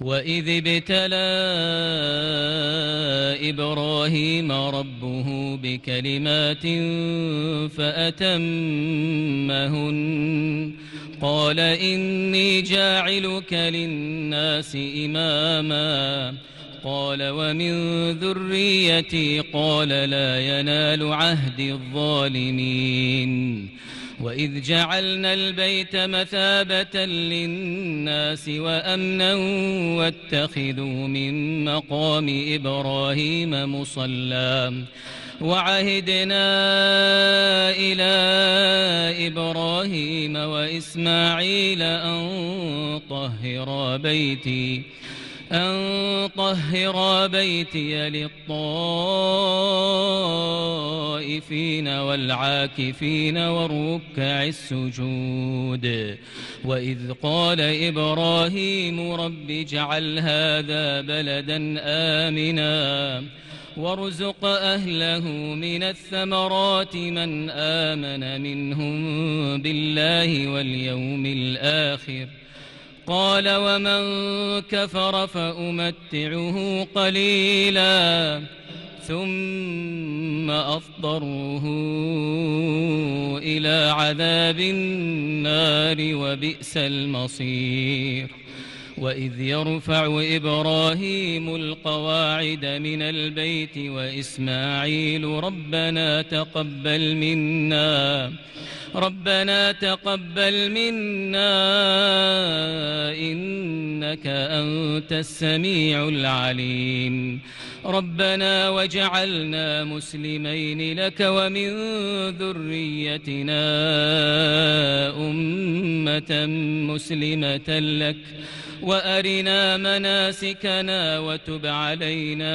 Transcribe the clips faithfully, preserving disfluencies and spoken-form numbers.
وإذ ابتلى إبراهيم ربه بكلمات فأتمهن قال إني جاعلك للناس إماما قال ومن ذريتي قال لا ينال عهدي الظالمين وإذ جعلنا البيت مثابة للناس وأمنا واتخذوا من مقام إبراهيم مصلى وعهدنا إلى إبراهيم وإسماعيل أن طهرا بيتي أن طهرا بيتي للطائفين والعاكفين والركع السجود وإذ قال إبراهيم رب اجعل هذا بلدا آمنا وارزق أهله من الثمرات من آمن منهم بالله واليوم الآخر قال ومن كفر فأمتعه قليلا ثم أضطره إلى عذاب النار وبئس المصير وإذ يرفع إبراهيم القواعد من البيت وإسماعيل ربنا تقبل منا ربنا تقبل منا إنك أنت السميع العليم ربنا واجعلنا مسلمين لك ومن ذريتنا أمة مسلمة لك وأرنا مناسكنا وتب علينا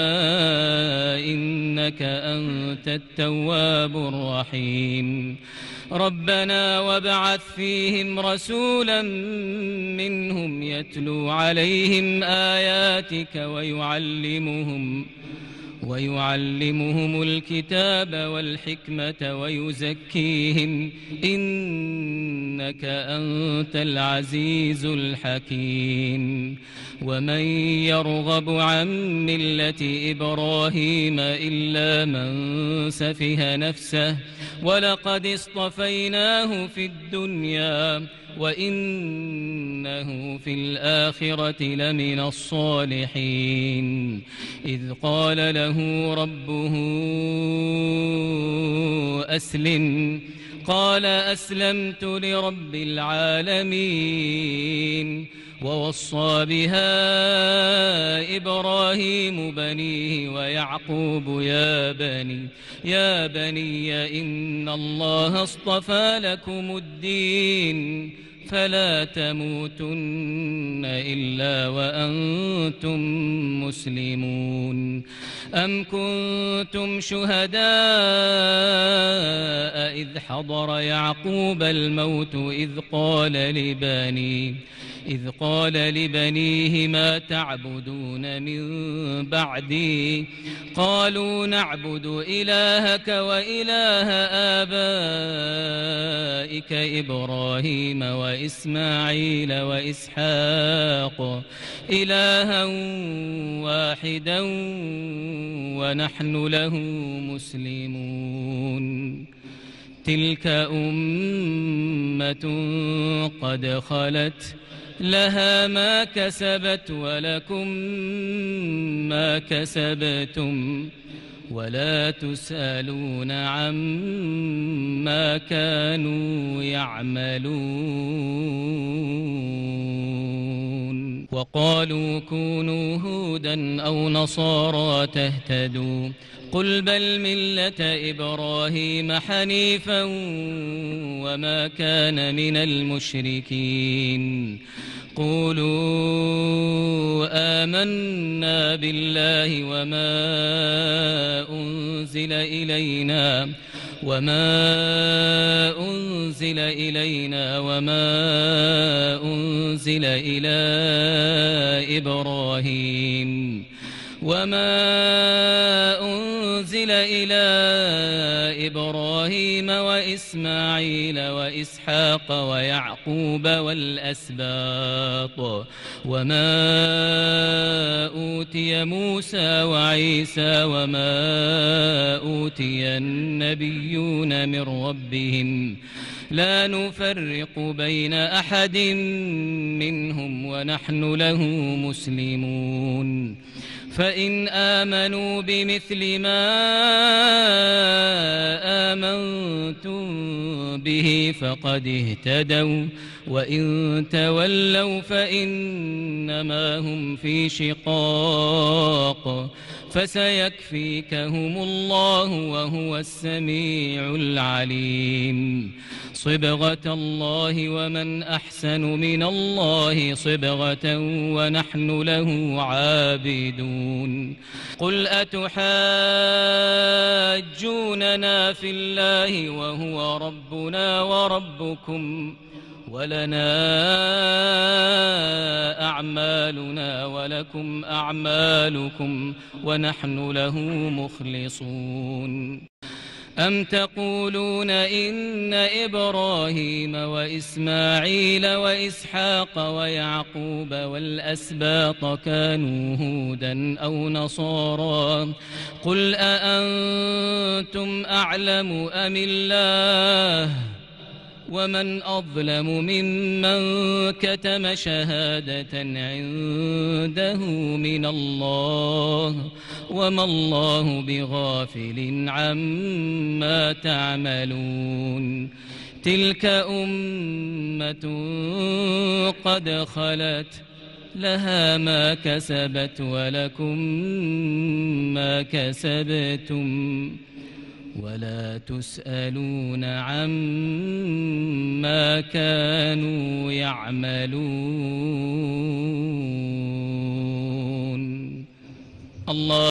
إنك أنت التواب الرحيم ربنا وابعث فيهم رسولا منهم يتلو عليهم آياتك ويعلمهم ويعلمهم الكتاب والحكمة ويزكيهم إنك أنت العزيز الحكيم ومن يرغب عن ملة إبراهيم إلا من سفه نفسه ولقد اصطفيناه في الدنيا وإنه في الآخرة لمن الصالحين إذ قال له ربه أسلم قال أسلمت لرب العالمين ووصى بها إبراهيم بنيه ويعقوب يا بني يا بني إن الله اصطفى لكم الدين فلا تموتن إلا وأنتم مسلمون أم كنتم شهداء إذ حضر يعقوب الموت إذ قال لبنيه إذ قال لبنيه ما تعبدون من بعدي قالوا نعبد إلهك وإله آبائك إبراهيم وإسماعيل وإسحاق إلها واحدا ونحن له مسلمون تلك أمة قد خلت لها ما كسبت ولكم ما كسبتم ولا تسألون عما كانوا يعملون وقالوا كونوا هودا أو نصارى تهتدوا قل بل ملة إبراهيم حنيفا وما كان من المشركين قولوا آمنا بالله وما أنزل إلينا وما أنزل إلينا وما أنزل إلى إبراهيم وما أنزل إلى إبراهيم وإسماعيل وإسحاق ويعقوب والأسباط وما أوتي موسى وعيسى وما أوتي النبيون من ربهم لا نفرق بين أحد منهم ونحن له مسلمون فإن آمنوا بمثل ما آمنتم به فقد اهتدوا وإن تولوا فإنما هم في شقاق فسيكفيكهم الله وهو السميع العليم صبغة الله ومن أحسن من الله صبغة ونحن له عابدون قل أتحاجوننا في الله وهو ربنا وربكم ولنا أعمالنا ولكم أعمالكم ونحن له مخلصون أم تقولون إن إبراهيم وإسماعيل وإسحاق ويعقوب والأسباط كانوا هودا أو نصارى قل أأنتم أعلم أم الله ومن أظلم ممن كتم شهادة عنده من الله وما الله بغافل عما تعملون تلك أمة قد خلت لها ما كسبت ولكم ما كسبتم ولا تسألون عما كانوا يعملون الله